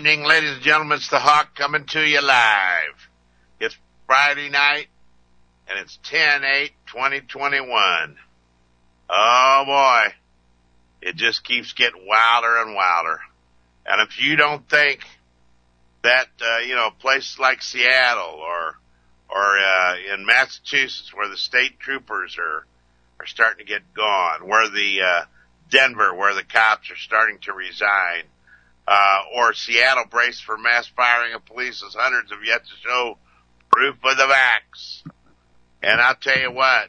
evening, ladies and gentlemen. It's the Hawk coming to you live. It's Friday night, and it's 10/8/2021. Oh, boy. It just keeps getting wilder and wilder. And if you don't think that, places like Seattle or in Massachusetts where the state troopers are starting to get gone, where the Denver where the cops are starting to resign, or Seattle braced for mass firing of police as hundreds have yet to show proof of the vax. And I'll tell you what,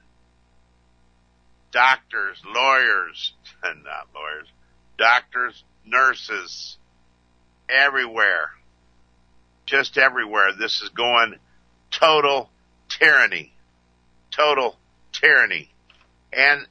doctors, nurses, everywhere, just everywhere, this is going total tyranny. And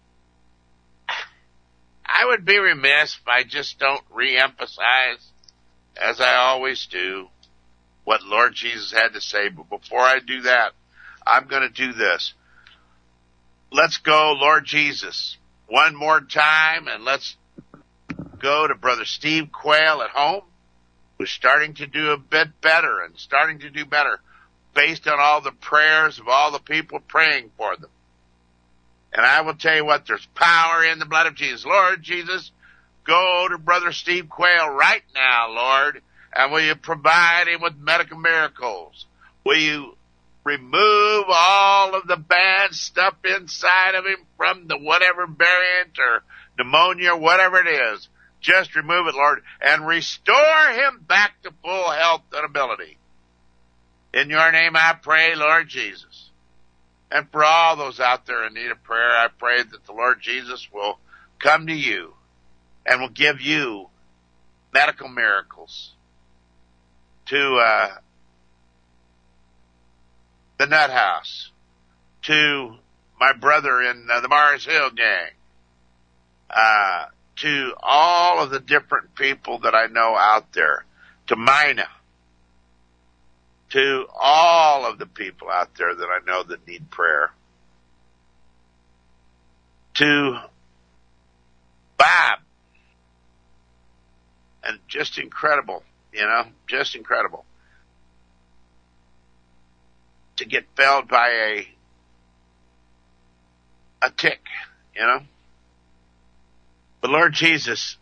I would be remiss if I just don't reemphasize, as I always do, what Lord Jesus had to say. But before I do that, I'm going to do this. Let's go, Lord Jesus, one more time, and let's go to Brother Steve Quayle at home, who's starting to do a bit better and starting to do better based on all the prayers of all the people praying for them. And I will tell you what, there's power in the blood of Jesus. Lord Jesus, go to Brother Steve Quayle right now, Lord, and will you provide him with medical miracles? Will you remove all of the bad stuff inside of him from the whatever variant or pneumonia, whatever it is? Just remove it, Lord, and restore him back to full health and ability. In your name I pray, Lord Jesus. And for all those out there in need of prayer, I pray that the Lord Jesus will come to you and will give you medical miracles. To the Nut House, to my brother in the Mars Hill gang, to all of the different people that I know out there, to Mina, to all of the people out there that I know that need prayer, to Bob, and just incredible, just incredible to get felled by a tick, But Lord Jesus,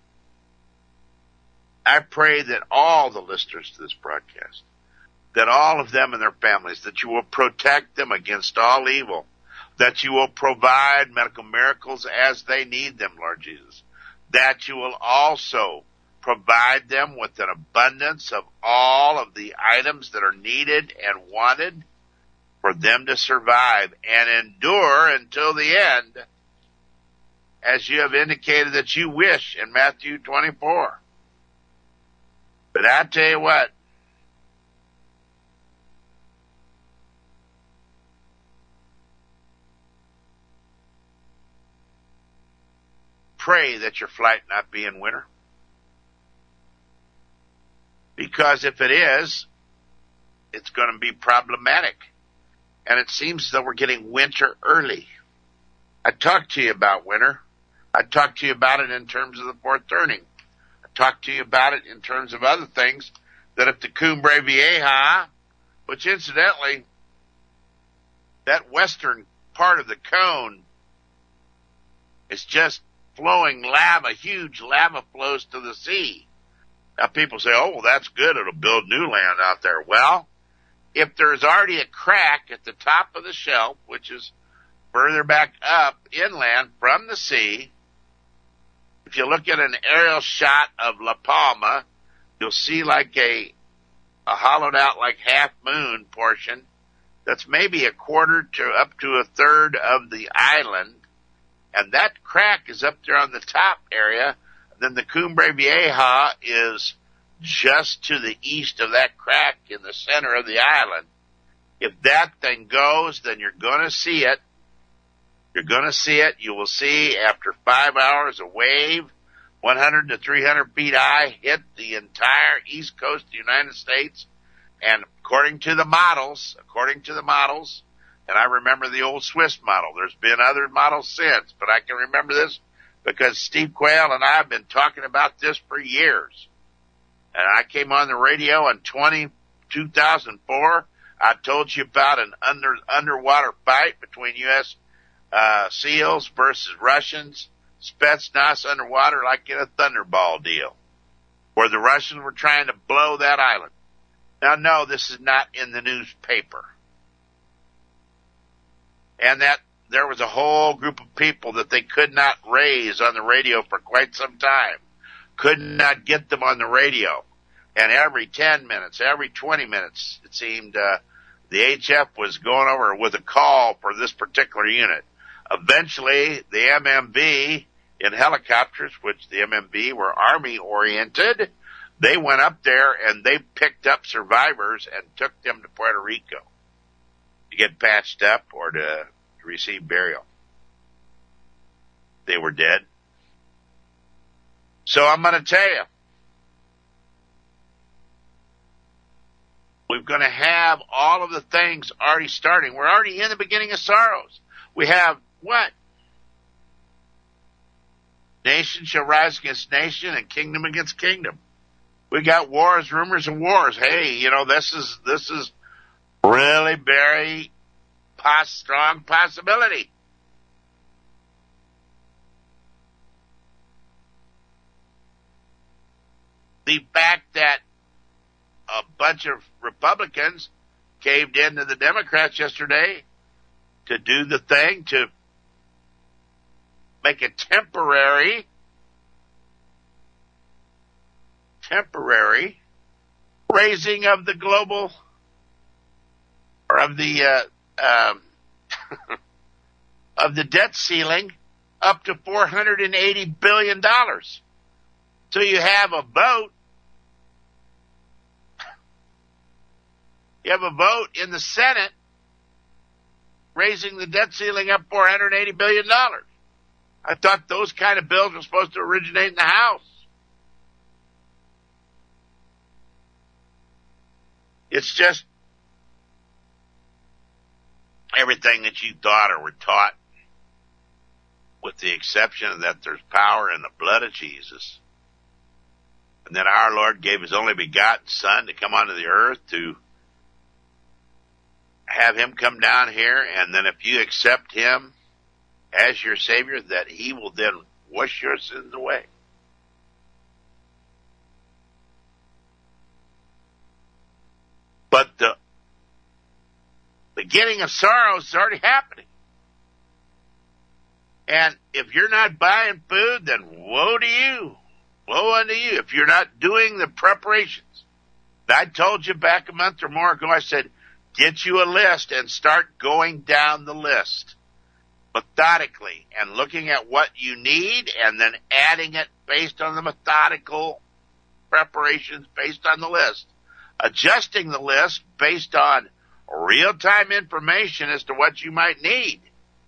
I pray that all the listeners to this broadcast, that all of them and their families, that you will protect them against all evil, that you will provide medical miracles as they need them, Lord Jesus, that you will also provide them with an abundance of all of the items that are needed and wanted for them to survive and endure until the end, as you have indicated that you wish in Matthew 24. But I tell you what, pray that your flight not be in winter. Because if it is, it's going to be problematic. And it seems as though we're getting winter early. I talked to you about winter. I talked to you about it in terms of the fourth turning. I talked to you about it in terms of other things, that if the Cumbre Vieja, which incidentally, that western part of the cone is just flowing lava, huge lava flows to the sea. Now people say, oh, well, that's good. It'll build new land out there. Well, if there's already a crack at the top of the shelf, which is further back up inland from the sea, if you look at an aerial shot of La Palma, you'll see like a hollowed out like half moon portion that's maybe a quarter to up to a third of the island. And that crack is up there on the top area. Then the Cumbre Vieja is just to the east of that crack in the center of the island. If that thing goes, then you're going to see it. You're going to see it. You will see after 5 hours a wave 100 to 300 feet high hit the entire east coast of the United States. And according to the models, and I remember the old Swiss model. There's been other models since, but I can remember this because Steve Quayle and I have been talking about this for years. And I came on the radio in 2004. I told you about an underwater fight between U.S. SEALs versus Russians, Spetsnaz underwater, like in a Thunderball deal, where the Russians were trying to blow that island. Now, no, this is not in the newspaper. And that there was a whole group of people that they could not raise on the radio for quite some time. Could not get them on the radio. And every 10 minutes, every 20 minutes, it seemed, the HF was going over with a call for this particular unit. Eventually, the MMB in helicopters, which the MMB were Army-oriented, they went up there and they picked up survivors and took them to Puerto Rico to get patched up or to receive burial. They were dead. So I'm going to tell you, we're going to have all of the things already starting. We're already in the beginning of sorrows. We have what? Nation shall rise against nation and kingdom against kingdom. We got wars, rumors of wars. Hey, this is really very strong possibility. The fact that a bunch of Republicans caved into the Democrats yesterday to do the thing to make a temporary raising of the global or of the of the debt ceiling up to $480 billion. So you have a vote. You have a vote in the Senate raising the debt ceiling up $480 billion. I thought those kind of bills were supposed to originate in the House. It's just everything that you thought or were taught, with the exception of that there's power in the blood of Jesus. And that our Lord gave his only begotten Son to come onto the earth to have him come down here, and then if you accept him as your Savior, that he will then wash your sins away. But the beginning of sorrows is already happening. And if you're not buying food, then woe to you. Woe unto you if you're not doing the preparations. I told you back a month or more ago, I said, get you a list and start going down the list methodically and looking at what you need and then adding it based on the methodical preparations based on the list. Adjusting the list based on real-time information as to what you might need.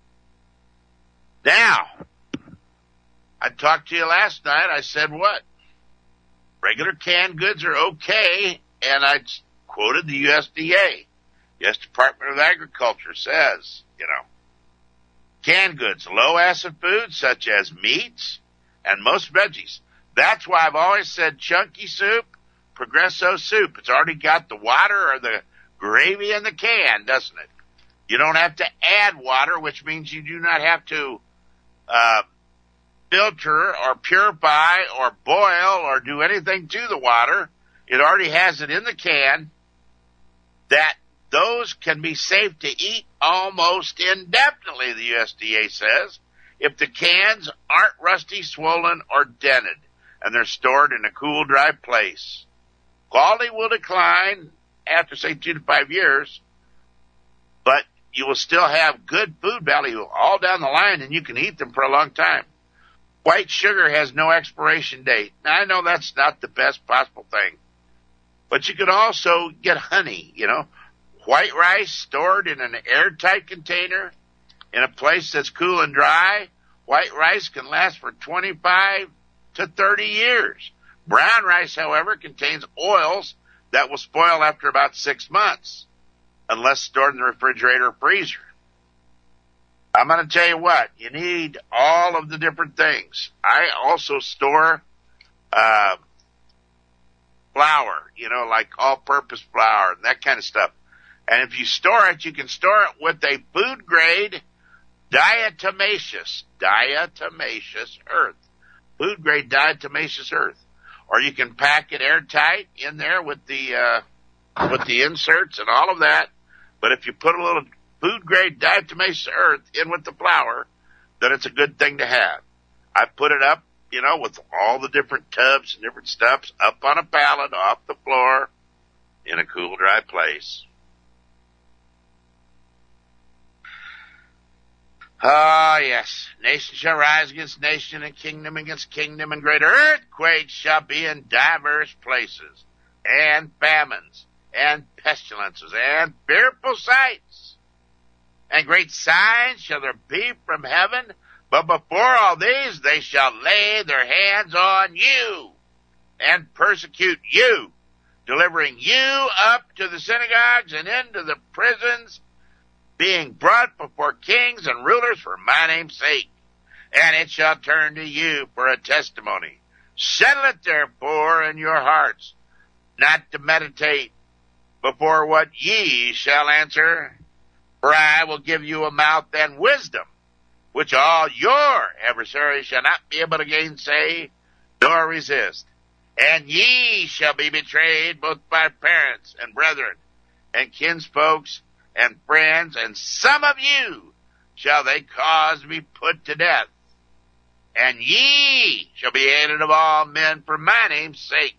Now, I talked to you last night. I said what? Regular canned goods are okay, and I quoted the USDA. U.S. Department of Agriculture says, canned goods, low-acid foods such as meats and most veggies. That's why I've always said chunky soup, Progresso soup. It's already got the water or the gravy in the can, doesn't it? You don't have to add water, which means you do not have to filter or purify or boil or do anything to the water. It already has it in the can. That those can be safe to eat almost indefinitely, the USDA says, if the cans aren't rusty, swollen, or dented, and they're stored in a cool, dry place. Quality will decline after, say, 2 to 5 years, but you will still have good food value all down the line, and you can eat them for a long time. White sugar has no expiration date. Now, I know that's not the best possible thing, but you could also get honey, white rice stored in an airtight container in a place that's cool and dry. White rice can last for 25 to 30 years. Brown rice, however, contains oils that will spoil after about 6 months, unless stored in the refrigerator or freezer. I'm going to tell you what, you need all of the different things. I also store flour, like all-purpose flour and that kind of stuff. And if you store it, you can store it with a food-grade diatomaceous earth. Food-grade diatomaceous earth. Or you can pack it airtight in there with the inserts and all of that. But if you put a little food-grade diatomaceous earth in with the flour, then it's a good thing to have. I put it up, with all the different tubs and different stuffs up on a pallet off the floor in a cool, dry place. Ah, yes. Nation shall rise against nation and kingdom against kingdom, and great earthquakes shall be in diverse places, and famines, and pestilences, and fearful sights. And great signs shall there be from heaven, but before all these they shall lay their hands on you, and persecute you, delivering you up to the synagogues and into the prisons, being brought before kings and rulers for my name's sake. And it shall turn to you for a testimony. Settle it therefore in your hearts, not to meditate before what ye shall answer. For I will give you a mouth and wisdom, which all your adversaries shall not be able to gainsay nor resist. And ye shall be betrayed both by parents and brethren and kinsfolks and friends, and some of you shall they cause to be put to death. And ye shall be hated of all men for my name's sake.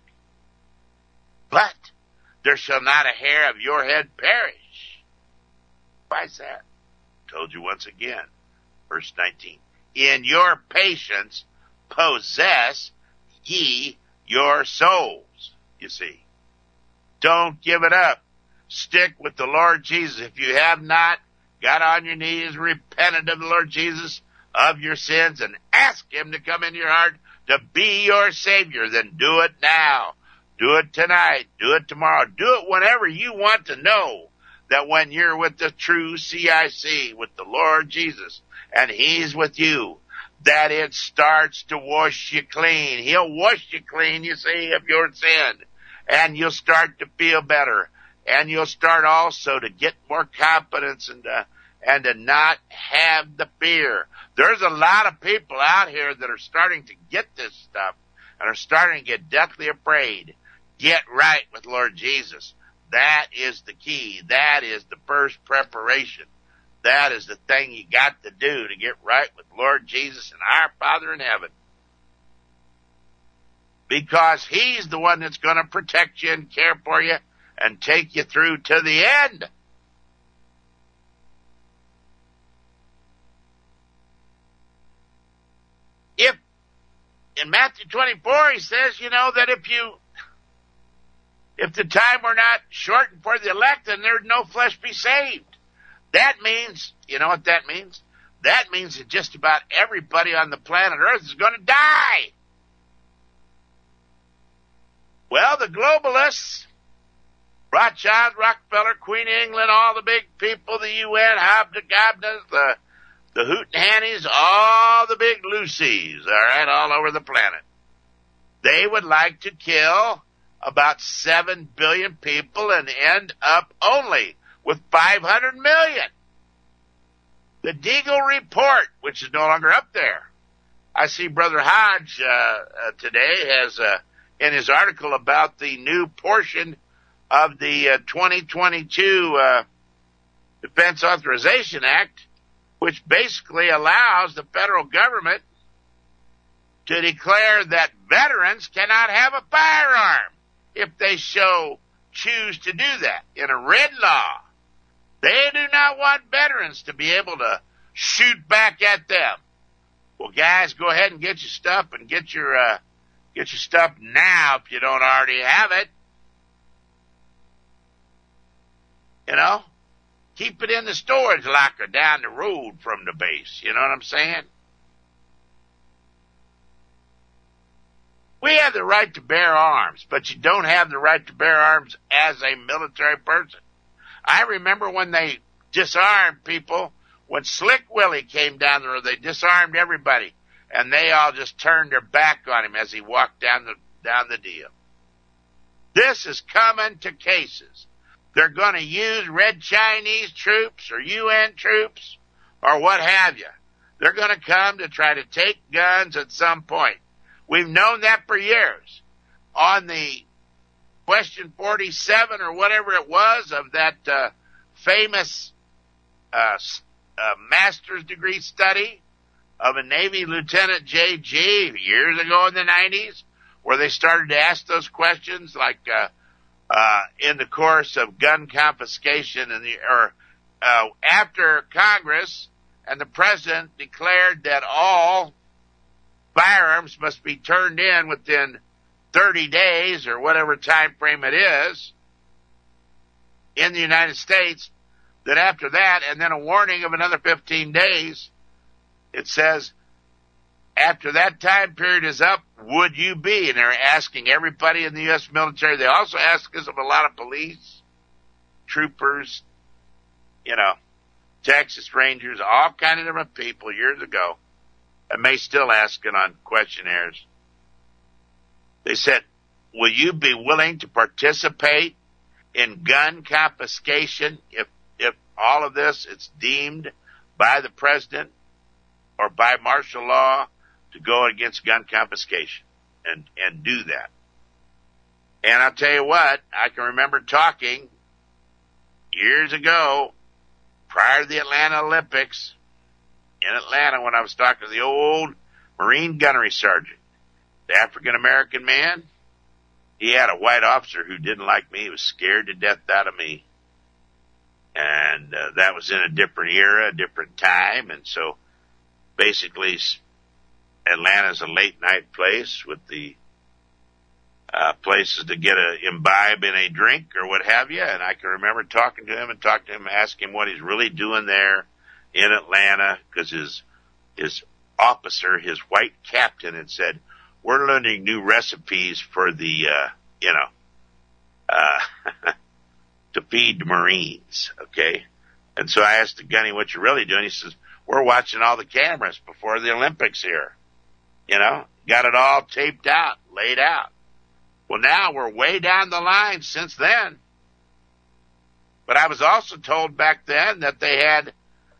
But there shall not a hair of your head perish. Why is that? Told you once again. Verse 19. In your patience possess ye your souls. You see. Don't give it up. Stick with the Lord Jesus. If you have not got on your knees, repented of the Lord Jesus of your sins, and ask Him to come into your heart to be your Savior, then do it now. Do it tonight. Do it tomorrow. Do it whenever you want to know that when you're with the true CIC, with the Lord Jesus, and He's with you, that it starts to wash you clean. He'll wash you clean, you see, of your sin, and you'll start to feel better. And you'll start also to get more confidence and to not have the fear. There's a lot of people out here that are starting to get this stuff and are starting to get deathly afraid. Get right with Lord Jesus. That is the key. That is the first preparation. That is the thing you got to do to get right with Lord Jesus and our Father in heaven. Because He's the one that's going to protect you and care for you and take you through to the end. If, in Matthew 24, He says, that if the time were not shortened for the elect, then there'd no flesh be saved. That means, you know what that means? That means that just about everybody on the planet Earth is going to die. Well, the globalists, Rothschild, Rockefeller, Queen of England, all the big people, the UN, Hobgoblins, the Hootenannies, all the big Lucies, all right, all over the planet. They would like to kill about 7 billion people and end up only with 500 million. The Deagle Report, which is no longer up there. I see Brother Hodge today has in his article about the new portion of the 2022 Defense Authorization Act, which basically allows the federal government to declare that veterans cannot have a firearm if they choose to do that in a red law. They do not want veterans to be able to shoot back at them. Well, guys, go ahead and get your stuff and get your stuff now if you don't already have it. Keep it in the storage locker down the road from the base. You know what I'm saying? We have the right to bear arms, but you don't have the right to bear arms as a military person. I remember when they disarmed people, when Slick Willie came down the road, they disarmed everybody, and they all just turned their back on him as he walked down the deal. This is coming to cases. They're going to use Red Chinese troops or UN troops or what have you. They're going to come to try to take guns at some point. We've known that for years. On the question 47 or whatever it was of that famous master's degree study of a Navy Lieutenant J.G. years ago in the 90s, where they started to ask those questions like in the course of gun confiscation after Congress and the President declared that all firearms must be turned in within 30 days or whatever time frame it is in the United States, that after that, and then a warning of another 15 days, it says, after that time period is up, would you be? And they're asking everybody in the U.S. military. They also ask us of a lot of police, troopers, Texas Rangers, all kind of different people years ago, and may still ask it on questionnaires. They said, will you be willing to participate in gun confiscation if all of this is deemed by the president or by martial law to go against gun confiscation and do that? And I'll tell you what, I can remember talking years ago prior to the Atlanta Olympics in Atlanta when I was talking to the old Marine gunnery sergeant, the African-American man. He had a white officer who didn't like me. He was scared to death out of me. And that was in a different era, a different time. And so basically Atlanta's a late night place with the places to get imbibe in a drink or what have you. And I can remember talking to him, asking him what he's really doing there in Atlanta, because his officer, his white captain, had said, we're learning new recipes for the, to feed the Marines, okay? And so I asked the gunny, what you really doing? He says, we're watching all the cameras before the Olympics here. Got it all taped out, laid out. Well, now we're way down the line since then. But I was also told back then that they had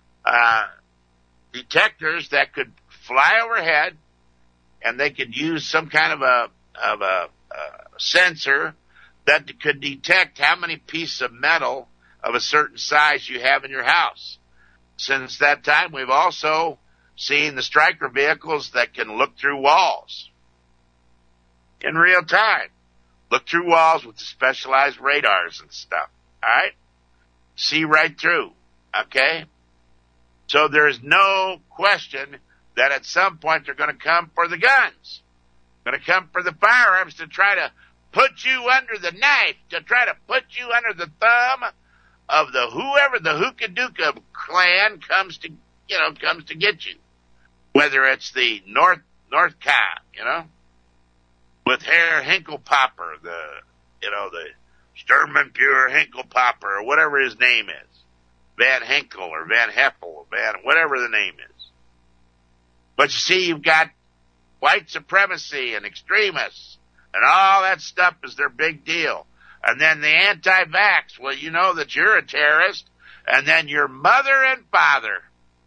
detectors that could fly overhead, and they could use some kind of a sensor that could detect how many pieces of metal of a certain size you have in your house. Since that time, we've also seen the Stryker vehicles that can look through walls in real time. Look through walls with the specialized radars and stuff. All right? See right through. Okay? So there's no question that at some point they're going to come for the guns. They're going to come for the firearms to try to put you under the knife, to try to put you under the thumb of whoever the Hookaduka clan comes to get you. Whether it's the North Ka, with Herr Hinkelpopper, the Sturmenpure Hinkelpopper, or whatever his name is. Van Henkel or Van Heppel, whatever the name is. But you see, you've got white supremacy and extremists, and all that stuff is their big deal. And then the anti-vax, well, you know that you're a terrorist, and then your mother and father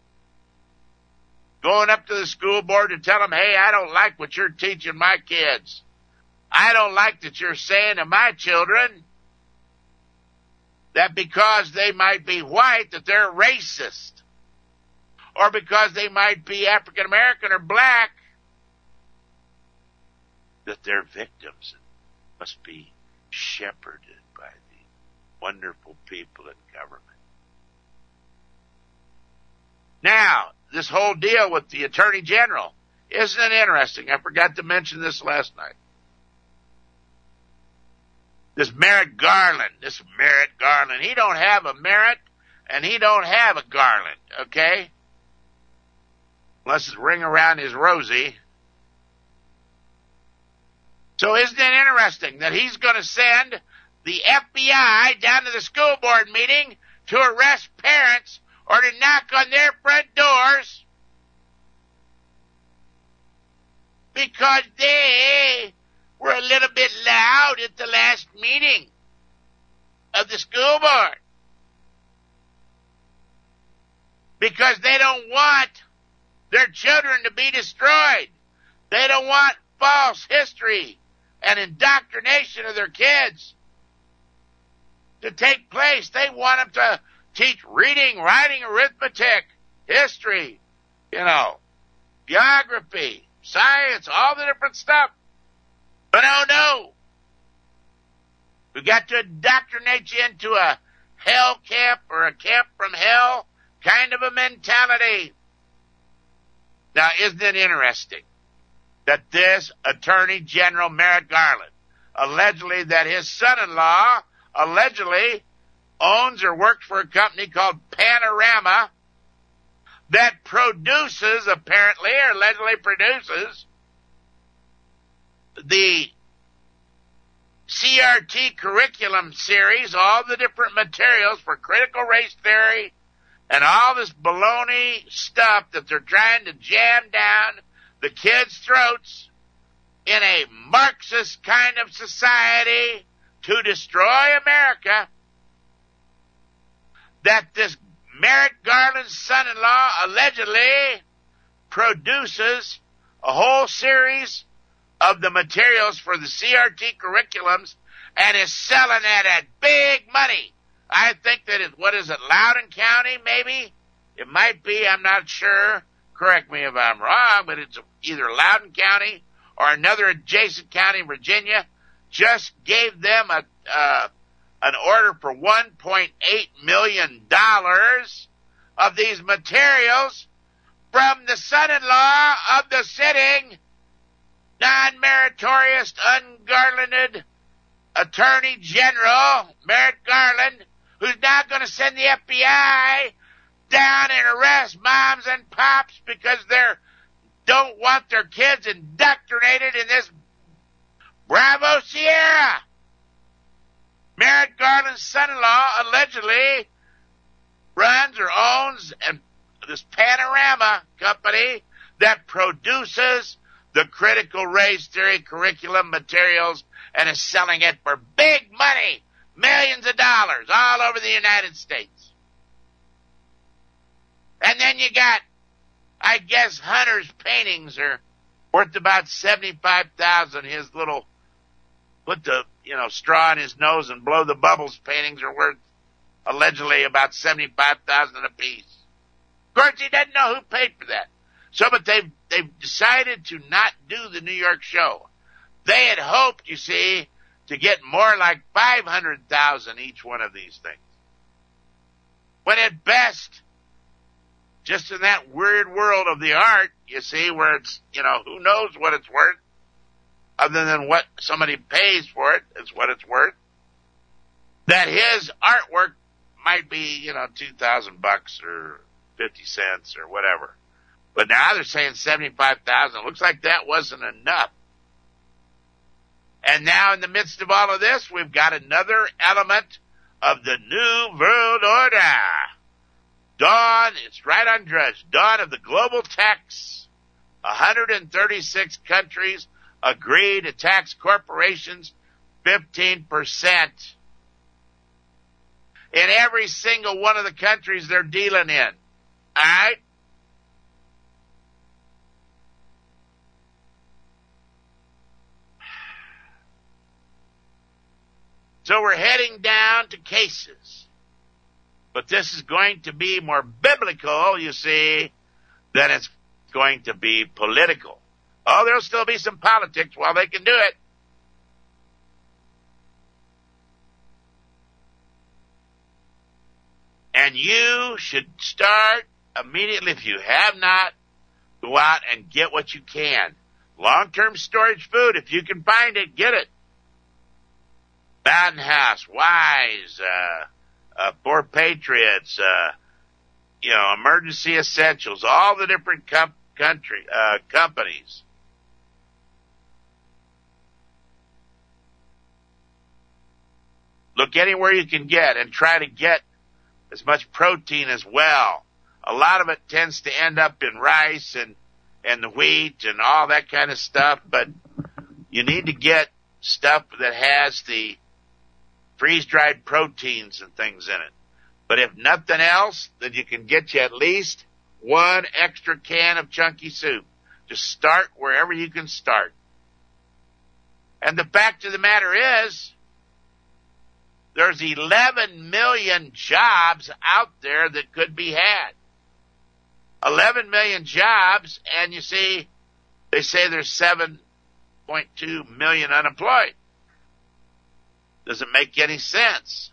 going up to the school board to tell them, hey, I don't like what you're teaching my kids. I don't like that you're saying to my children that because they might be white that they're racist, or because they might be African American or black that they're victims and must be shepherded by the wonderful people in government. Now, this whole deal with the Attorney General, isn't it interesting? I forgot to mention this last night. This Merrick Garland, he don't have a Merritt and he don't have a Garland, okay? Unless it's ring around his rosy. So isn't it interesting that he's going to send the FBI down to the school board meeting to arrest parents or to knock on their front doors because they were a little bit loud at the last meeting of the school board because they don't want their children to be destroyed. They don't want false history and indoctrination of their kids to take place. They want them to teach reading, writing, arithmetic, history, geography, science, all the different stuff. But oh no, we got to indoctrinate you into a hell camp or a camp from hell kind of a mentality. Now, isn't it interesting that this Attorney General Merrick Garland, allegedly that his son-in-law allegedly owns or works for a company called Panorama that produces, apparently, or allegedly produces, the CRT curriculum series, all the different materials for critical race theory and all this baloney stuff that they're trying to jam down the kids' throats in a Marxist kind of society to destroy America, that this Merrick Garland's son-in-law allegedly produces a whole series of the materials for the CRT curriculums and is selling it at big money. I think that Loudoun County, maybe? It might be, I'm not sure. Correct me if I'm wrong, but it's either Loudoun County or another adjacent county in Virginia just gave them an order for $1.8 million of these materials from the son-in-law of the sitting non-meritorious, ungarlanded Attorney General, Merrick Garland, who's now going to send the FBI down and arrest moms and pops because they don't want their kids indoctrinated in this Bravo Sierra. Merrick Garland's son-in-law allegedly runs or owns this Panorama company that produces the critical race theory curriculum materials and is selling it for big money, millions of dollars all over the United States. And then you got, I guess, Hunter's paintings are worth about $75,000. His little, put the, straw in his nose and blow the bubbles paintings are worth allegedly about $75,000 a piece. Of course, he doesn't know who paid for that. So, but they've decided to not do the New York show. They had hoped, you see, to get more like 500,000 each one of these things. When at best, just in that weird world of the art, you see, where it's, who knows what it's worth, other than what somebody pays for it is what it's worth, that his artwork might be, $2,000 or 50 cents or whatever. But now they're saying 75,000. Looks like that wasn't enough. And now in the midst of all of this, we've got another element of the New World Order. Dawn, it's right on Drudge. Dawn of the global tax. 136 countries agree to tax corporations 15% in every single one of the countries they're dealing in. All right? So we're heading down to cases. But this is going to be more biblical, you see, than it's going to be political. Oh, there'll still be some politics while they can do it. And you should start immediately, if you have not, go out and get what you can. Long-term storage food, if you can find it, get it. Mountain House, Wise, Poor Patriots, Emergency Essentials, all the different companies. Look anywhere you can get and try to get as much protein as well. A lot of it tends to end up in rice and the wheat and all that kind of stuff, but You need to get stuff that has the freeze-dried proteins and things in it. But if nothing else, then you can get you at least one extra can of chunky soup. Just start wherever you can start. And the fact of the matter is, there's 11 million jobs out there that could be had. 11 million jobs, and you see, they say there's 7.2 million unemployed. Doesn't make any sense.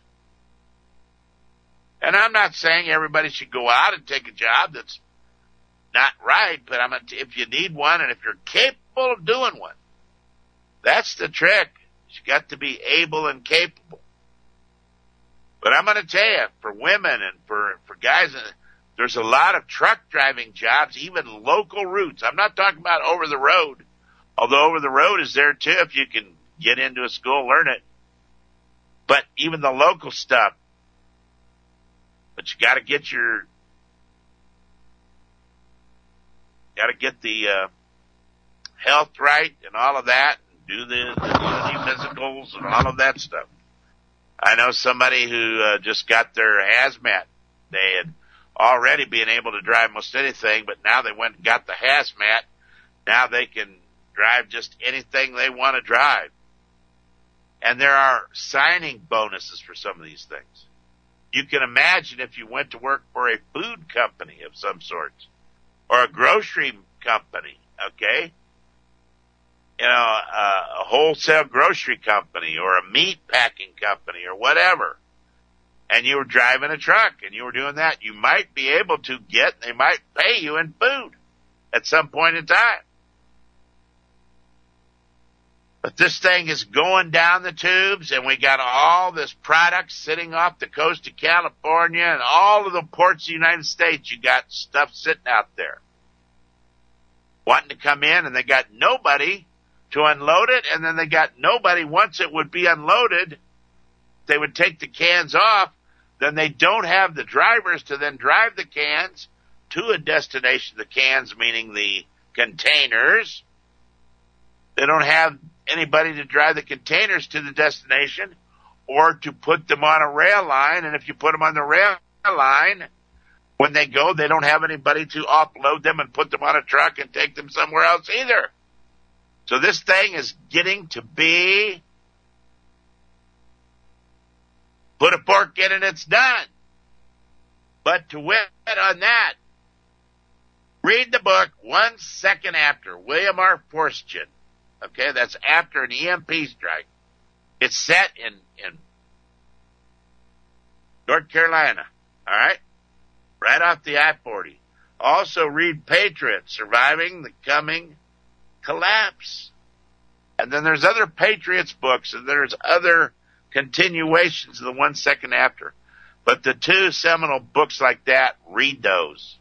And I'm not saying everybody should go out and take a job that's not right, but if you need one and if you're capable of doing one, that's the trick. You got to be able and capable. But I'm going to tell you, for women and for guys, there's a lot of truck driving jobs, even local routes. I'm not talking about over the road, although over the road is there too if you can get into a school, learn it. But even the local stuff. But you got to get the health right and all of that, and do the physicals and all of that stuff. I know somebody who just got their hazmat. They had already been able to drive most anything, but now they went and got the hazmat. Now they can drive just anything they want to drive. And there are signing bonuses for some of these things. You can imagine if you went to work for a food company of some sort, or a grocery company, okay? You know, a wholesale grocery company, or a meat packing company, or whatever. And you were driving a truck, and you were doing that. You might be able to they might pay you in food at some point in time. But this thing is going down the tubes, and we got all this product sitting off the coast of California and all of the ports of the United States. You got stuff sitting out there wanting to come in, and they got nobody to unload it, and then they got nobody, once it would be unloaded, they would take the cans off, then they don't have the drivers to then drive the cans to a destination, the cans meaning the containers. They don't have anybody to drive the containers to the destination or to put them on a rail line. And if you put them on the rail line, when they go, they don't have anybody to offload them and put them on a truck and take them somewhere else either. So this thing is getting to be, put a fork in and it's done. But to wit on that, read the book 1 Second After, William R. Forstchen. Okay, that's after an EMP strike. It's set in North Carolina, all right? Right off the I-40. Also read Patriot, Surviving the Coming Collapse. And then there's other Patriots books, and there's other continuations of the 1 Second After. But the two seminal books like that, read those.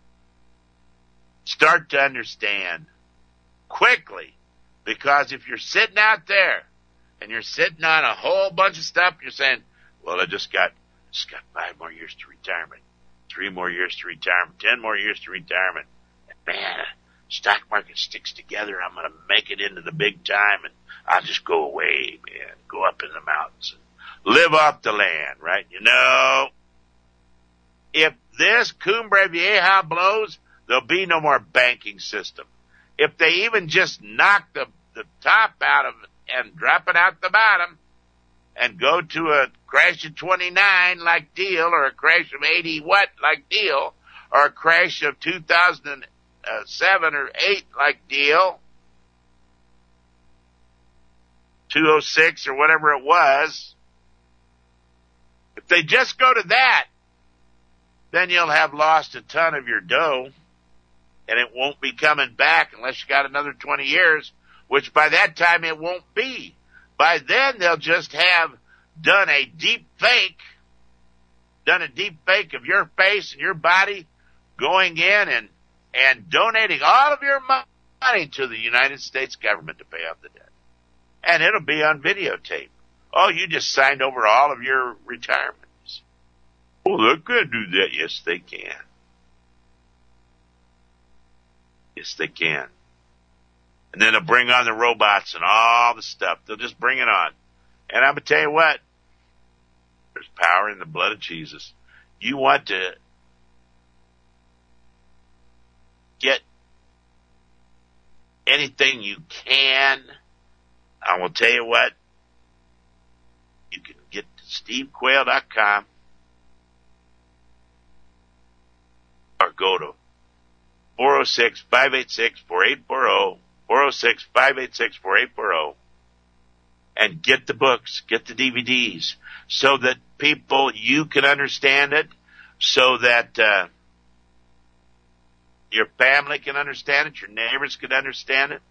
Start to understand quickly. Because if you're sitting out there and you're sitting on a whole bunch of stuff, you're saying, well, I just got 5 more years to retirement, 3 more years to retirement, 10 more years to retirement. And man, stock market sticks together. I'm going to make it into the big time, and I'll just go away, man, go up in the mountains and live off the land, right? You know, if this Cumbre Vieja blows, there'll be no more banking system. If they even just knock the top out of it and drop it out the bottom and go to a crash of 29 like deal, or a crash of 80 like deal, or a crash of 2007 or 8 like deal, 206 or whatever it was, if they just go to that, then you'll have lost a ton of your dough. And it won't be coming back unless you got another 20 years, which by that time it won't be. By then they'll just have done a deep fake of your face and your body, going in and donating all of your money to the United States government to pay off the debt. And it'll be on videotape. Oh, you just signed over all of your retirements. Well, they're going to do that. Yes, they can. Yes, they can. And then they'll bring on the robots and all the stuff. They'll just bring it on. And I'm going to tell you what, there's power in the blood of Jesus. You want to get anything you can, I will tell you what, you can get to stevequail.com or go to 406-586-4840, 406-586-4840, and get the books, get the DVDs, so that you can understand it, so that your family can understand it, your neighbors can understand it.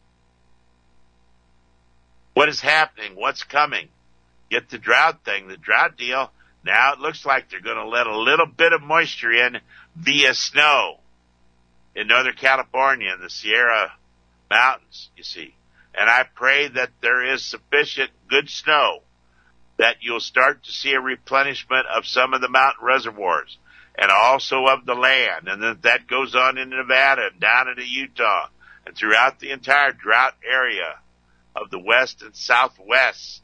What is happening? What's coming? Get the drought thing, the drought deal. Now it looks like they're going to let a little bit of moisture in via snow in Northern California and the Sierra Mountains, you see. And I pray that there is sufficient good snow that you'll start to see a replenishment of some of the mountain reservoirs and also of the land. And then that goes on into Nevada and down into Utah and throughout the entire drought area of the West and Southwest.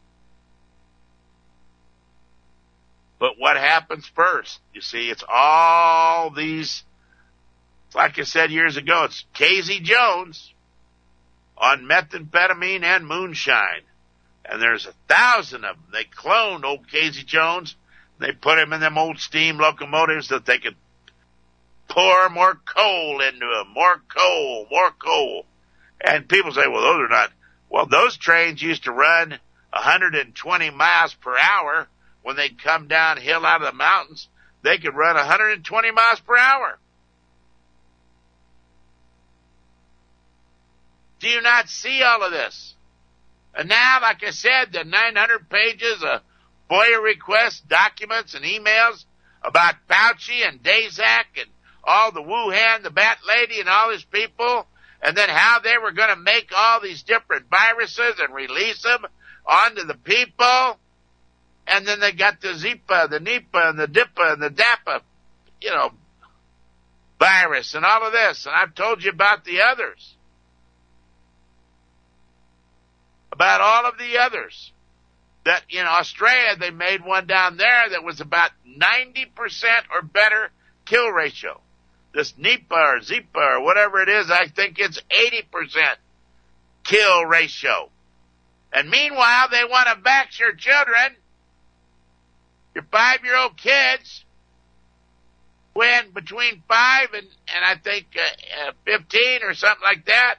But what happens first? You see, it's all these, like I said years ago, it's Casey Jones on methamphetamine and moonshine. And there's 1,000 of them. They cloned old Casey Jones. They put him in them old steam locomotives that they could pour more coal into them. More coal, more coal. And people say, well, those are not. Well, those trains used to run 120 miles per hour. When they'd come downhill out of the mountains, they could run 120 miles per hour. Do you not see all of this? And now, like I said, the 900 pages of FOIA requests, documents, and emails about Fauci and Daszak and all the Wuhan, the Bat Lady, and all these people, and then how they were going to make all these different viruses and release them onto the people. And then they got the Zika, the Nipah, and the Dipah, and the Dapah, virus and all of this. And I've told you about the others. About all of the others. That in Australia, they made one down there that was about 90% or better kill ratio. This Nipah or Zika or whatever it is, I think it's 80% kill ratio. And meanwhile, they want to vax your children, your 5-year-old kids, when between 5 and I think 15 or something like that.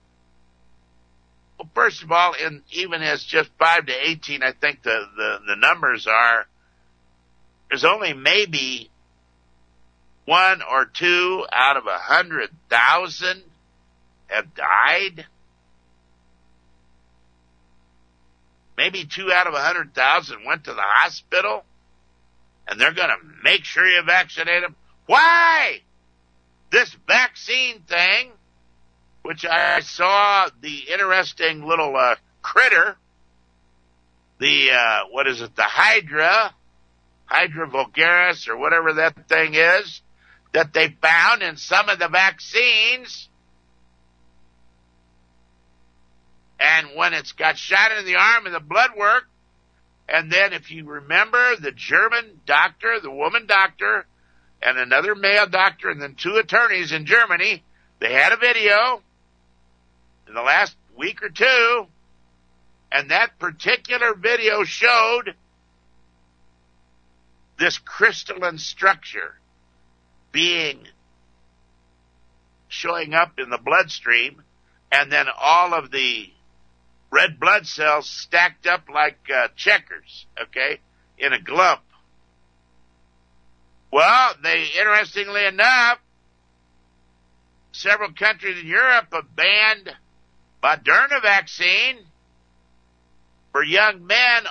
Well, first of all, even as just 5 to 18, I think the numbers are, there's only maybe 1 or 2 out of 100,000 have died. Maybe 2 out of 100,000 went to the hospital. And they're going to make sure you vaccinate them. Why? This vaccine thing, which I saw the interesting little critter, the Hydra vulgaris or whatever that thing is, that they found in some of the vaccines. And when it's got shot in the arm and the blood work, and then if you remember the German doctor, the woman doctor, and another male doctor, and then 2 attorneys in Germany, they had a video in the last week or 2, and that particular video showed this crystalline structure showing up in the bloodstream, and then all of the red blood cells stacked up like checkers, okay, in a glump. Well, interestingly enough, several countries in Europe have banned Moderna vaccine for young men,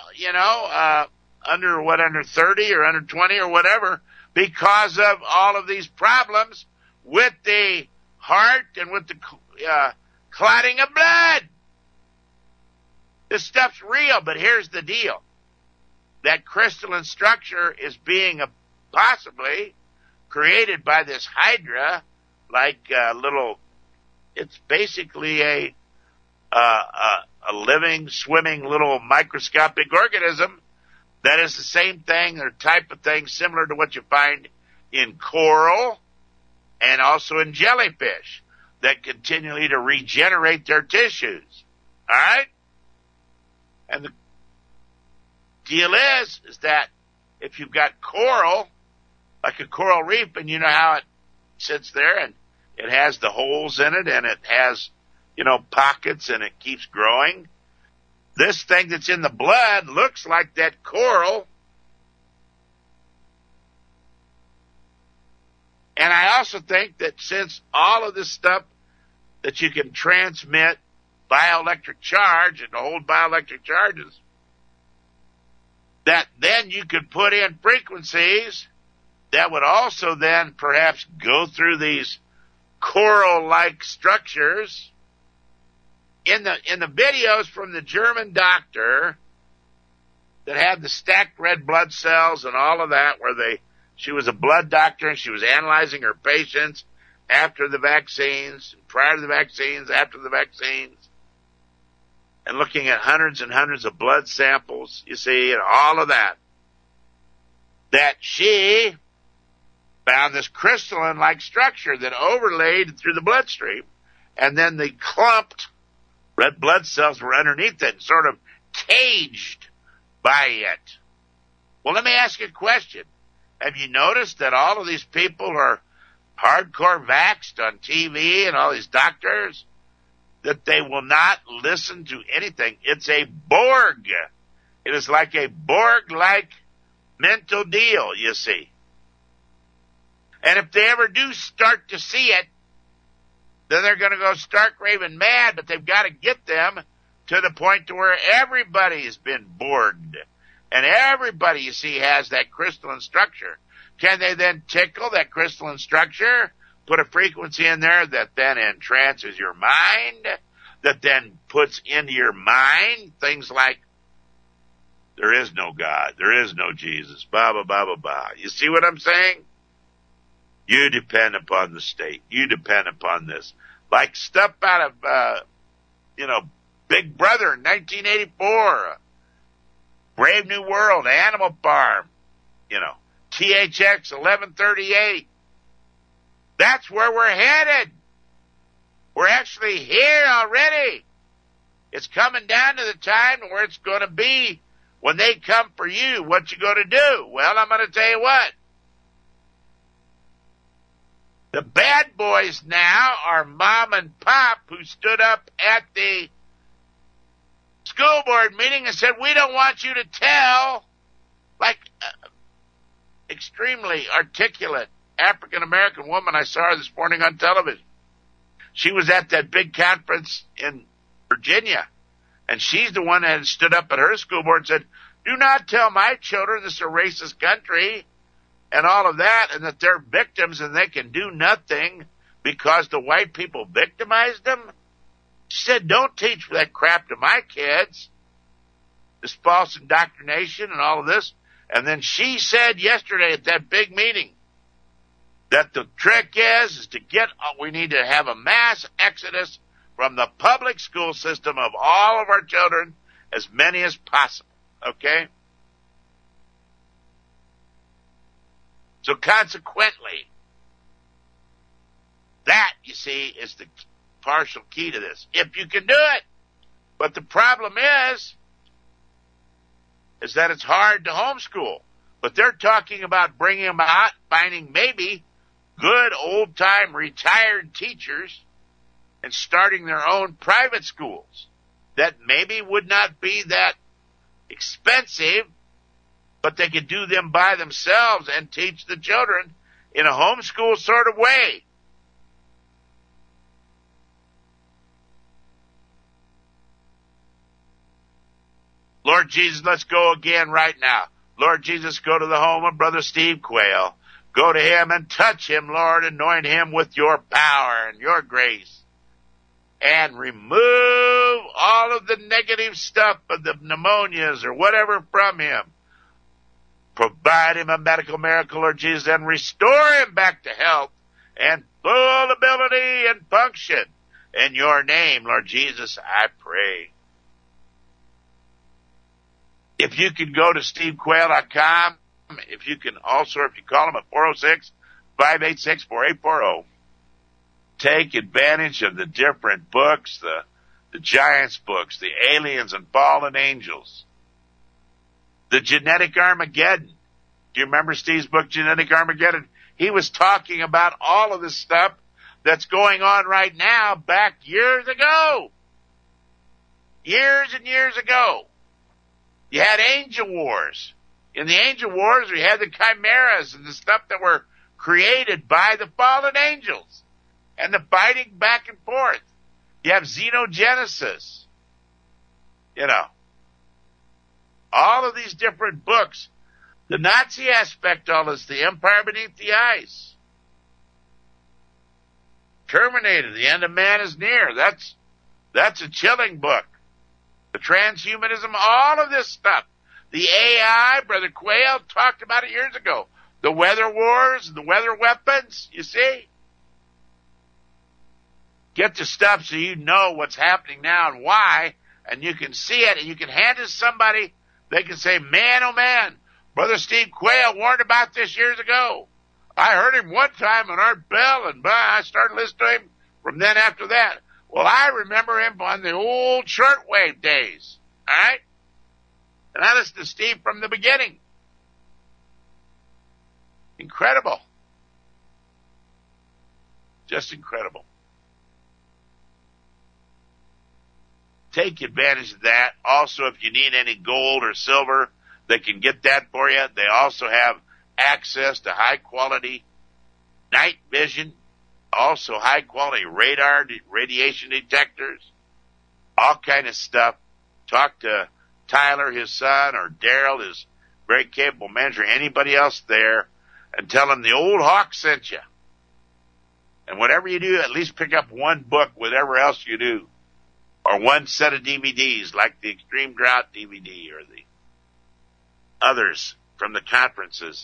under 30 or under 20 or whatever, because of all of these problems with the heart and with the clotting of blood. This stuff's real, but here's the deal. That crystalline structure is being possibly created by this Hydra, like little It's basically a living, swimming little microscopic organism that is the same thing or type of thing similar to what you find in coral and also in jellyfish that continually to regenerate their tissues. All right? And the deal is that if you've got coral, like a coral reef, and you know how it sits there and it has the holes in it and it has, pockets and it keeps growing. This thing that's in the blood looks like that coral. And I also think that since all of this stuff that you can transmit bioelectric charge and hold bioelectric charges, that then you could put in frequencies that would also then perhaps go through these coral-like structures. In the videos from the German doctor that had the stacked red blood cells and all of that, where she was a blood doctor and she was analyzing her patients after the vaccines, prior to the vaccines, after the vaccines, and looking at hundreds and hundreds of blood samples, you see, and all of that, that she found this crystalline-like structure that overlaid through the bloodstream, and then the clumped red blood cells were underneath it, sort of caged by it. Well, let me ask you a question. Have you noticed that all of these people are hardcore vaxxed on TV and all these doctors, that they will not listen to anything? It's a Borg. It is like a Borg-like mental deal, you see. And if they ever do start to see it, then they're going to go stark raving mad, but they've got to get them to the point to where everybody's been Borged. And everybody, you see, has that crystalline structure. Can they then tickle that crystalline structure, put a frequency in there that then entrances your mind, that then puts into your mind things like, there is no God, there is no Jesus, blah, blah, blah, blah, blah. You see what I'm saying? You depend upon the state. You depend upon this. Like stuff out of, Big Brother in 1984, Brave New World, Animal Farm, THX 1138. That's where we're headed. We're actually here already. It's coming down to the time where it's going to be when they come for you. What you going to do? Well, I'm going to tell you what. The bad boys now are Mom and Pop, who stood up at the school board meeting and said, we don't want you to tell, extremely articulate African-American woman I saw her this morning on television. She was at that big conference in Virginia, and she's the one that stood up at her school board and said, do not tell my children this is a racist country and all of that, and that they're victims and they can do nothing because the white people victimized them. She said, don't teach that crap to my kids, this false indoctrination and all of this. And then she said yesterday at that big meeting that the trick is to we need to have a mass exodus from the public school system of all of our children, as many as possible. Okay? So consequently, that, you see, is the partial key to this. If you can do it. But the problem is that it's hard to homeschool. But they're talking about bringing them out, finding maybe good old-time retired teachers and starting their own private schools that maybe would not be that expensive, but they could do them by themselves and teach the children in a homeschool sort of way. Lord Jesus, let's go again right now. Lord Jesus, go to the home of Brother Steve Quayle. Go to him and touch him, Lord. Anoint him with your power and your grace. And remove all of the negative stuff of the pneumonias or whatever from him. Provide him a medical miracle, Lord Jesus, and restore him back to health and full ability and function. In your name, Lord Jesus, I pray. If you can go to stevequayle.com, if you call them at 406-586-4840, take advantage of the different books, the Giants books, the Aliens and Fallen Angels, the Genetic Armageddon. Do you remember Steve's book, Genetic Armageddon? He was talking about all of this stuff that's going on right now back years ago. Years and years ago. You had angel wars. In the angel wars, we had the chimeras and the stuff that were created by the fallen angels and the fighting back and forth. You have xenogenesis. You know, all of these different books. The Nazi aspect of it is the Empire Beneath the Ice. Terminator, the end of man is near. That's a chilling book. The transhumanism, all of this stuff. The AI, Brother Quayle talked about it years ago. The weather wars, the weather weapons, you see? Get the stuff so you know what's happening now and why, and you can see it, and you can hand it to somebody. They can say, man, oh man, Brother Steve Quayle warned about this years ago. I heard him one time on Art Bell, and I started listening to him from then after that. Well, I remember him on the old shortwave days, all right? And I listened to Steve from the beginning. Incredible. Just incredible. Take advantage of that. Also, if you need any gold or silver, they can get that for you. They also have access to high-quality night vision, also high-quality radar, radiation detectors, all kind of stuff. Talk to Tyler, his son, or Daryl, his very capable manager, anybody else there, and tell them the old hawk sent you. And whatever you do, at least pick up one book, whatever else you do, or one set of DVDs, like the Extreme Drought DVD or the others from the conferences.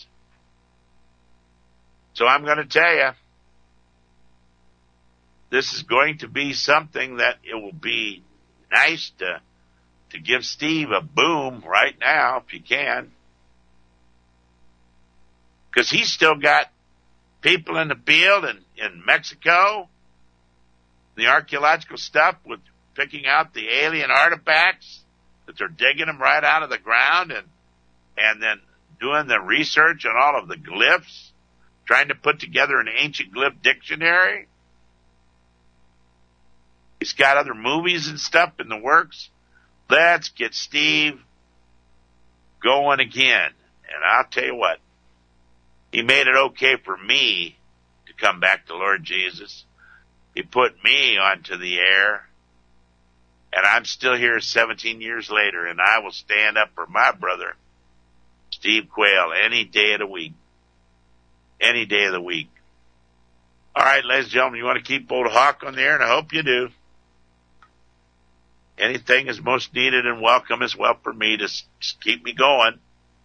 So I'm going to tell you, this is going to be something that it will be nice to give Steve a boom right now, if you can. Because he's still got people in the field in Mexico, the archaeological stuff with picking out the alien artifacts, that they're digging them right out of the ground and then doing the research on all of the glyphs, trying to put together an ancient glyph dictionary. He's got other movies and stuff in the works. Let's get Steve going again. And I'll tell you what, he made it okay for me to come back to Lord Jesus. He put me onto the air. And I'm still here 17 years later, and I will stand up for my brother, Steve Quayle, any day of the week. Any day of the week. All right, ladies and gentlemen, you want to keep Old Hawk on the air, and I hope you do. Anything is most needed and welcome as well for me to keep me going.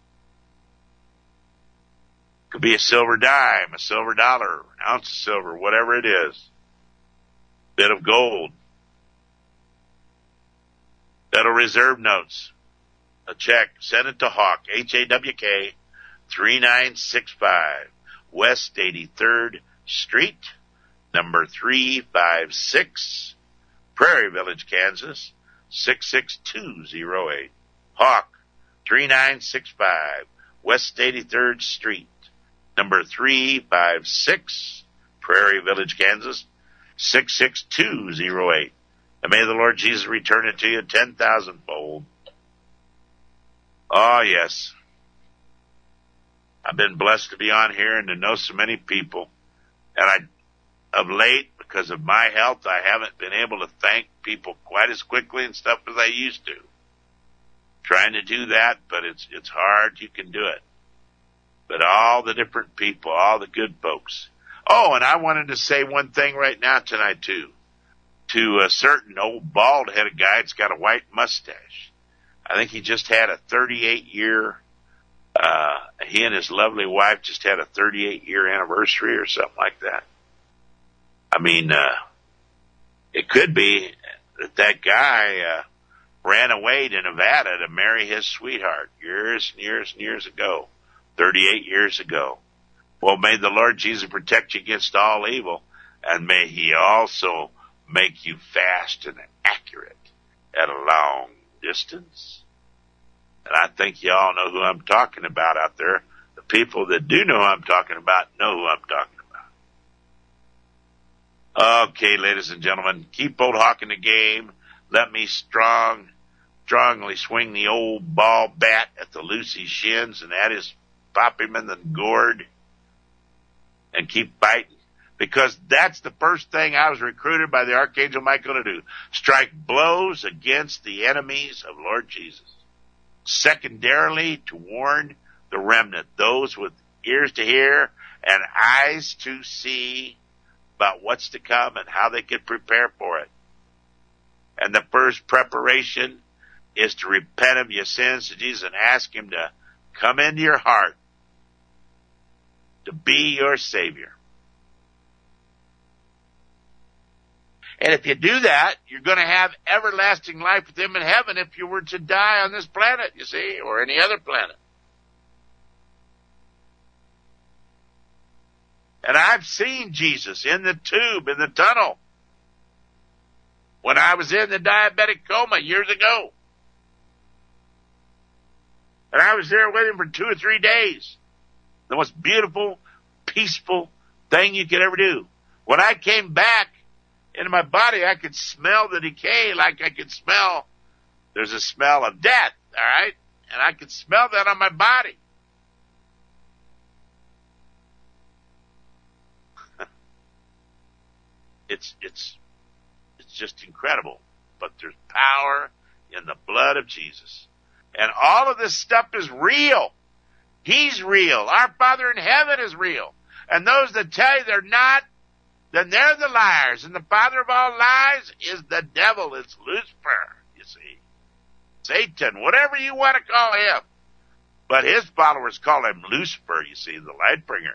Could be a silver dime, a silver dollar, ounce of silver, whatever it is. Bit of gold. Federal Reserve notes. A check. Send it to Hawk, H-A-W-K, 3965, West 83rd Street, number 356, Prairie Village, Kansas, 66208. Hawk, 3965, West 83rd Street, number 356, Prairie Village, Kansas, 66208. And may the Lord Jesus return it to you 10,000-fold. Oh, yes. I've been blessed to be on here and to know so many people. And of late, because of my health, I haven't been able to thank people quite as quickly and stuff as I used to. Trying to do that, but it's hard. You can do it. But all the different people, all the good folks. Oh, and I wanted to say one thing right now tonight, too. To a certain old bald-headed guy that's got a white mustache. I think he just had a 38-year, he and his lovely wife just had a 38-year anniversary or something like that. I mean, It could be that guy ran away to Nevada to marry his sweetheart years and years and years ago, 38 years ago. Well, may the Lord Jesus protect you against all evil, and may he also make you fast and accurate at a long distance. And I think you all know who I'm talking about out there. The people that do know who I'm talking about know who I'm talking about. Okay, ladies and gentlemen, keep old Hawk in the game. Let me strongly swing the old ball bat at the Lucy shins, and that is pop him in the gourd and keep fighting. Because that's the first thing I was recruited by the Archangel Michael to do. Strike blows against the enemies of Lord Jesus. Secondarily, to warn the remnant, those with ears to hear and eyes to see about what's to come and how they can prepare for it. And the first preparation is to repent of your sins to Jesus and ask him to come into your heart to be your Savior. And if you do that, you're going to have everlasting life with him in heaven if you were to die on this planet, you see, or any other planet. And I've seen Jesus in the tube, in the tunnel, when I was in the diabetic coma years ago. And I was there with him for 2 or 3 days. The most beautiful, peaceful thing you could ever do. When I came back into my body, I could smell the decay like I could smell, there's a smell of death, all right? And I could smell that on my body. It's just incredible. But there's power in the blood of Jesus. And all of this stuff is real. He's real. Our Father in heaven is real. And those that tell you they're not, then they're the liars. And the father of all lies is the devil. It's Lucifer, you see. Satan, whatever you want to call him. But his followers call him Lucifer, you see, the light bringer.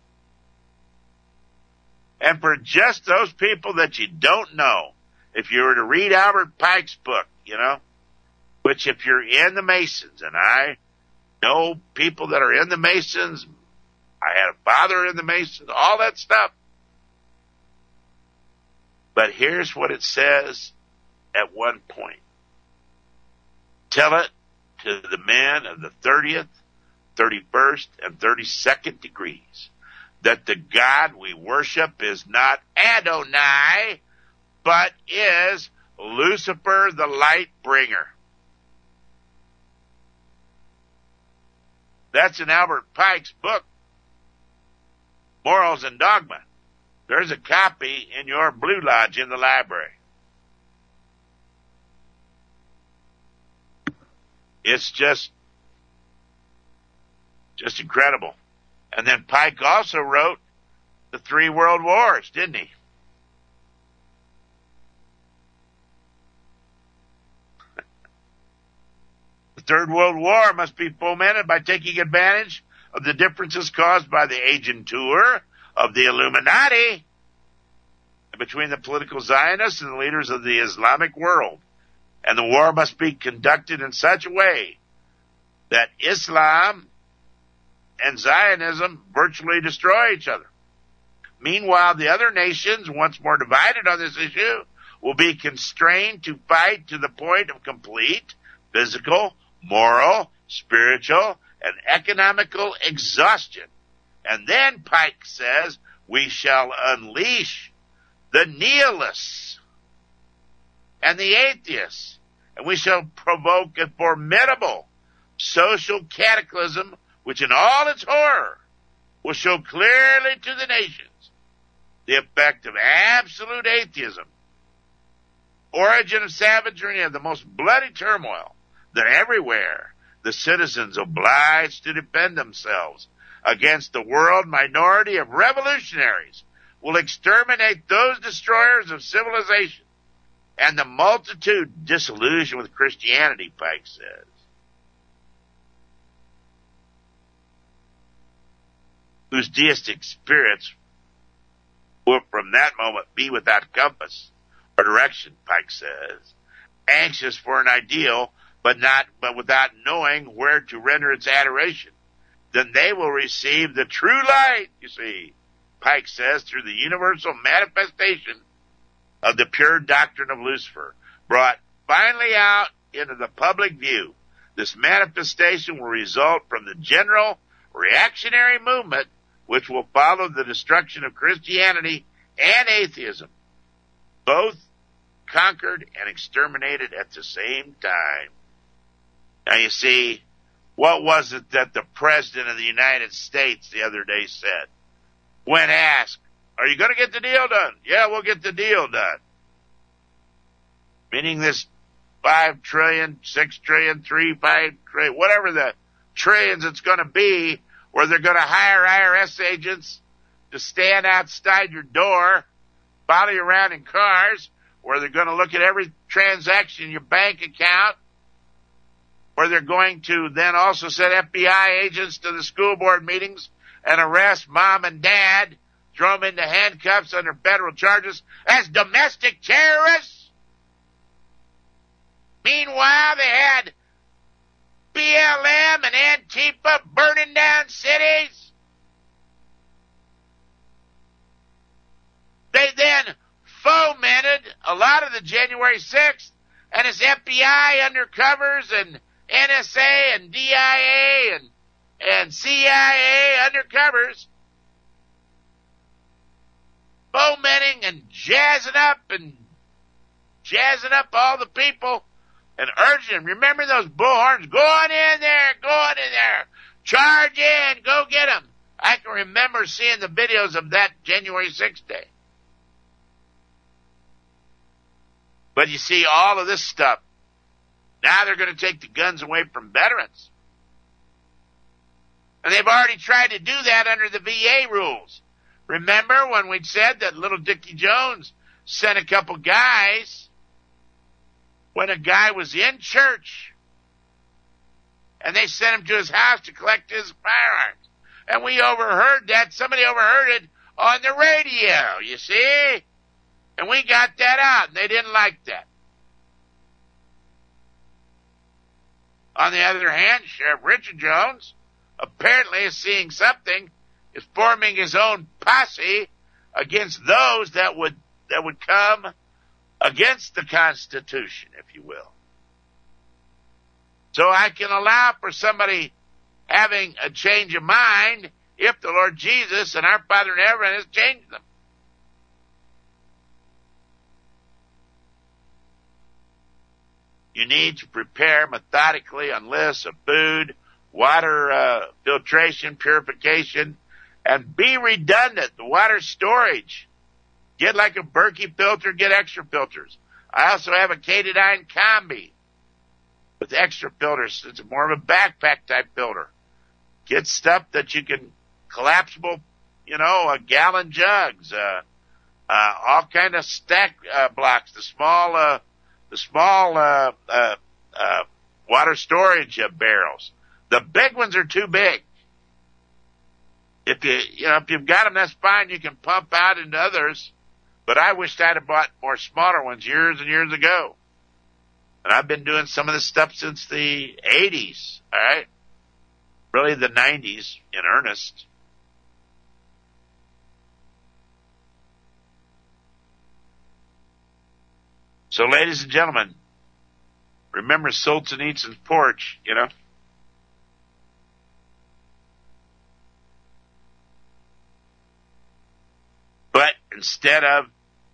And for just those people that you don't know, if you were to read Albert Pike's book, you know, which if you're in the Masons, and I know people that are in the Masons, I had a father in the Masons, all that stuff. But here's what it says at one point. Tell it to the men of the 30th, 31st, and 32nd degrees that the God we worship is not Adonai, but is Lucifer the light bringer. That's in Albert Pike's book, Morals and Dogma. There's a copy in your Blue Lodge in the library. It's just incredible. And then Pike also wrote the 3 World Wars, didn't he? The Third World War must be fomented by taking advantage of the differences caused by the agentur of the Illuminati between the political Zionists and the leaders of the Islamic world. And the war must be conducted in such a way that Islam and Zionism virtually destroy each other. Meanwhile, the other nations, once more divided on this issue, will be constrained to fight to the point of complete physical, moral, spiritual, and economical exhaustion. And then Pike says, we shall unleash the nihilists and the atheists, and we shall provoke a formidable social cataclysm which in all its horror will show clearly to the nations the effect of absolute atheism, origin of savagery, and the most bloody turmoil, that everywhere the citizens obliged to defend themselves against the world minority of revolutionaries will exterminate those destroyers of civilization and the multitude disillusioned with Christianity, Pike says. Whose deistic spirits will from that moment be without compass, or direction, Pike says. Anxious for an ideal, but without knowing where to render its adoration. Then they will receive the true light, you see, Pike says, through the universal manifestation of the pure doctrine of Lucifer, brought finally out into the public view. This manifestation will result from the general reactionary movement which will follow the destruction of Christianity and atheism, both conquered and exterminated at the same time. Now you see, what was it that the President of the United States the other day said? When asked, are you going to get the deal done? Yeah, we'll get the deal done. Meaning this 5 trillion, 6 trillion, 5 trillion, whatever the trillions it's going to be, where they're going to hire IRS agents to stand outside your door, follow you around in cars, where they're going to look at every transaction in your bank account, where they're going to then also send FBI agents to the school board meetings and arrest mom and dad, throw them into handcuffs under federal charges as domestic terrorists. Meanwhile, they had BLM and Antifa burning down cities. They then fomented a lot of the January 6th and his FBI undercovers and NSA and DIA and CIA undercovers fomenting and jazzing up all the people and urging them. Remember those bullhorns? Go on in there, charge in, go get them. I can remember seeing the videos of that January 6th day. But you see, all of this stuff, now they're going to take the guns away from veterans. And they've already tried to do that under the VA rules. Remember when we said that little Dickie Jones sent a couple guys when a guy was in church, and they sent him to his house to collect his firearms. And we overheard that. Somebody overheard it on the radio, you see? And we got that out, and they didn't like that. On the other hand, Sheriff Richard Jones apparently is seeing something, is forming his own posse against those that would come against the Constitution, if you will. So I can allow for somebody having a change of mind if the Lord Jesus and our Father in heaven has changed them. You need to prepare methodically on lists of food, water filtration, purification, and be redundant. The water storage. Get like a Berkey filter, get extra filters. I also have a Katadyn Combi with extra filters. It's more of a backpack type filter. Get stuff that you can collapsible, gallon jugs, all kind of stack blocks, the small water storage barrels. The big ones are too big. If you've got them, that's fine. You can pump out into others. But I wished I'd have bought more smaller ones years and years ago. And I've been doing some of this stuff since the 80s, all right? Really the 90s in earnest. So, ladies and gentlemen, remember Solzhenitsyn's porch, But instead of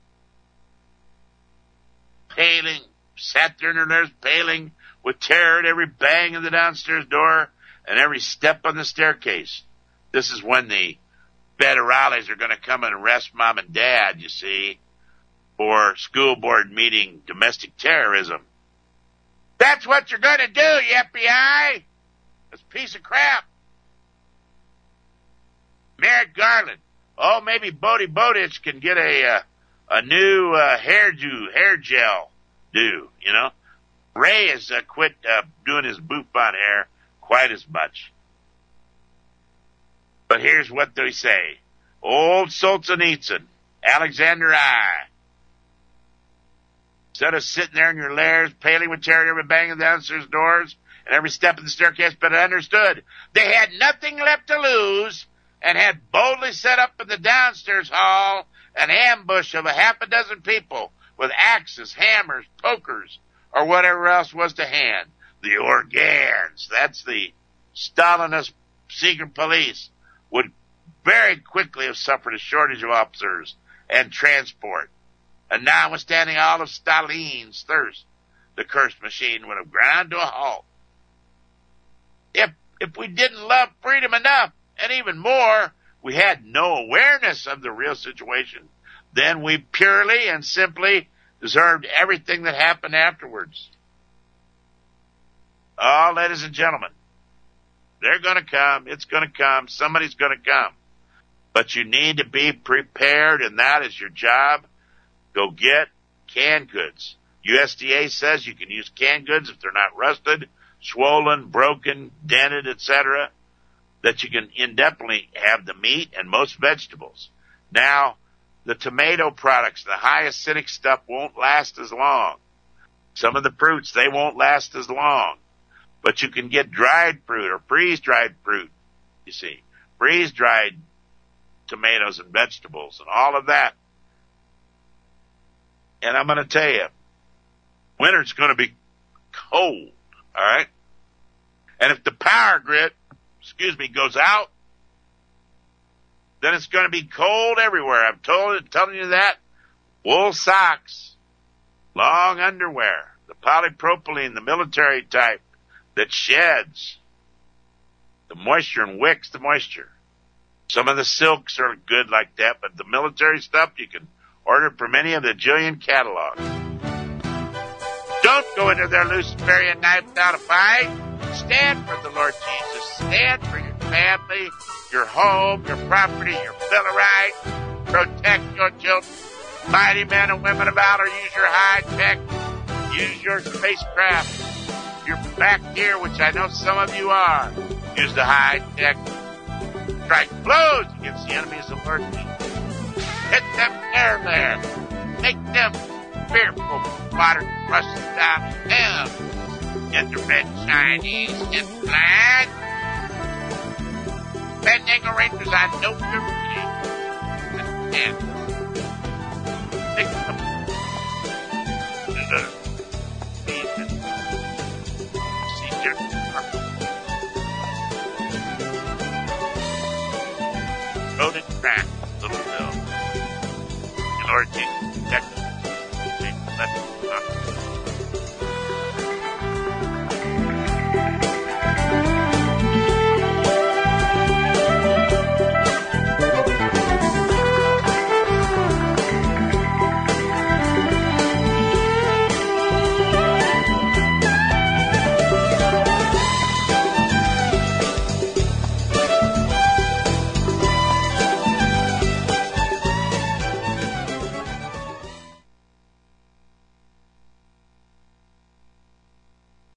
sat there in their paling with terror at every bang of the downstairs door and every step on the staircase. This is when the federales are going to come and arrest mom and dad, you see, for school board meeting domestic terrorism. That's what you're going to do, you FBI! This piece of crap. Merrick Garland. Oh, maybe Bodie Bowditch can get a new hair gel do, Ray has quit doing his bouffant hair quite as much. But here's what they say. Old Solzhenitsyn, Alexander I. Instead of sitting there in your lairs, paling with terror, every banging downstairs doors, and every step of the staircase, but I understood. They had nothing left to lose and had boldly set up in the downstairs hall an ambush of a half a dozen people with axes, hammers, pokers, or whatever else was to hand. The Organs, that's the Stalinist secret police, would very quickly have suffered a shortage of officers and transport. And notwithstanding all of Stalin's thirst, the cursed machine would have ground to a halt. If we didn't love freedom enough, and even more, we had no awareness of the real situation, then we purely and simply deserved everything that happened afterwards. Oh, ladies and gentlemen, they're going to come. It's going to come. Somebody's going to come. But you need to be prepared, and that is your job. Go get canned goods. USDA says you can use canned goods if they're not rusted, swollen, broken, dented, etc., that you can indefinitely have the meat and most vegetables. Now, the tomato products, the high acidic stuff won't last as long. Some of the fruits, they won't last as long. But you can get dried fruit or freeze-dried fruit, you see. Freeze-dried tomatoes and vegetables and all of that. And I'm going to tell you, winter's going to be cold, all right? And if the power grid, goes out, then it's going to be cold everywhere. I'm telling you that. Wool socks, long underwear, the polypropylene, the military type that sheds the moisture and wicks the moisture. Some of the silks are good like that, but the military stuff you can order from any of the jillion catalogs. Don't go into their Luciferian knife without a fight. Stand for the Lord Jesus. Stand for your family, your home, your property, your bill of rights. Protect your children. Mighty men and women of valor, use your high tech. Use your spacecraft. You're back here, which I know some of you are. Use the high tech. Strike blows against the enemies of the Lord Jesus. Hit them there. Make them fearful. Water rushes down them. Get the red Chinese in flag. Bending Rangers, I know you're and pick them to the season. See your road and crack, little bill. Lord Jesus, protect